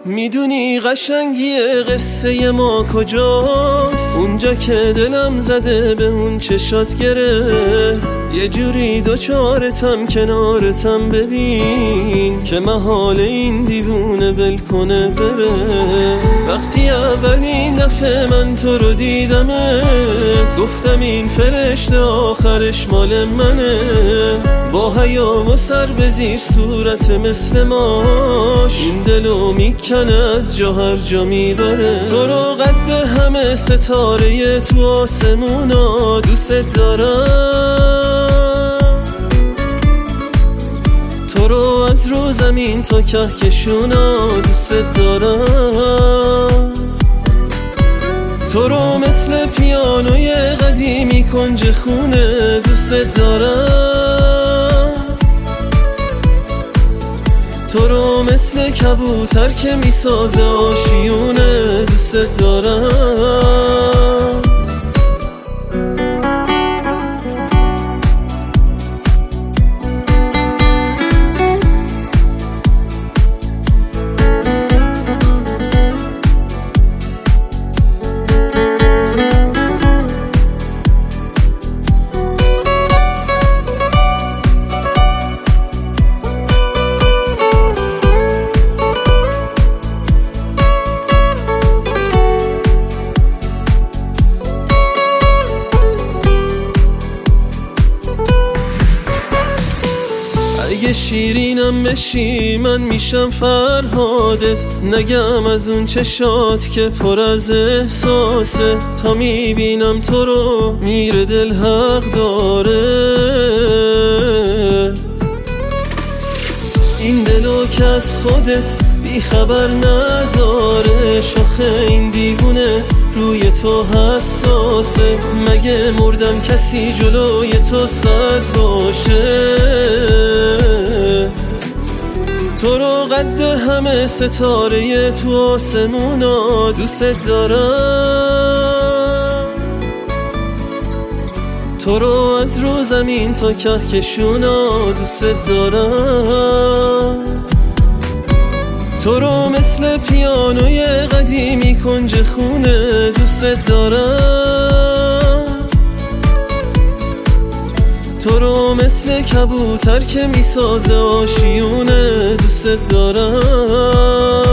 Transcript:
میدونی قشنگی قصه ما کجاست؟ اونجا که دلم زده به اون چشات گره، یه جوری دوچارتم کنارتم، ببین که محال این دیوونه ول کنه بره. وقتی اولین دفعه من تو رو دیدمت، گفتم این فرشته آخرش مال منه. با حیا و سر به زیر صورت مثل ماش، این دلو میکنه از جا هر جا میبره. تو رو قد همه ستاره تو آسمونا دوست دارم، تو رو از رو زمین تا کهکشونا دوست دارم. تو رو مثل پیانوی قدیمی کنج خونه دوست دارم، تو رو مثل کبوتر که میسازه آشیونه دوست دارم. اگه شیرینم بشی من میشم فرهادت، نگم از اون چشات که پر از احساسه. تا میبینم تو رو میره دل حق داره، این دلو که از خودت بی خبر نذاره. شاخه این دیوونه روی تو حساسه، مگه مردم کسی جلوی تو صد باشه؟ تو رو قد همه ستاره تو آسمونا دوست دارم، تو رو از رو زمین تا کهکشونا دوست دارم. تو رو مثل پیانوی قدیمی کنج خونه دوست دارم، تو رو مثل کبوتر که میسازه آشیونه دوست دارم.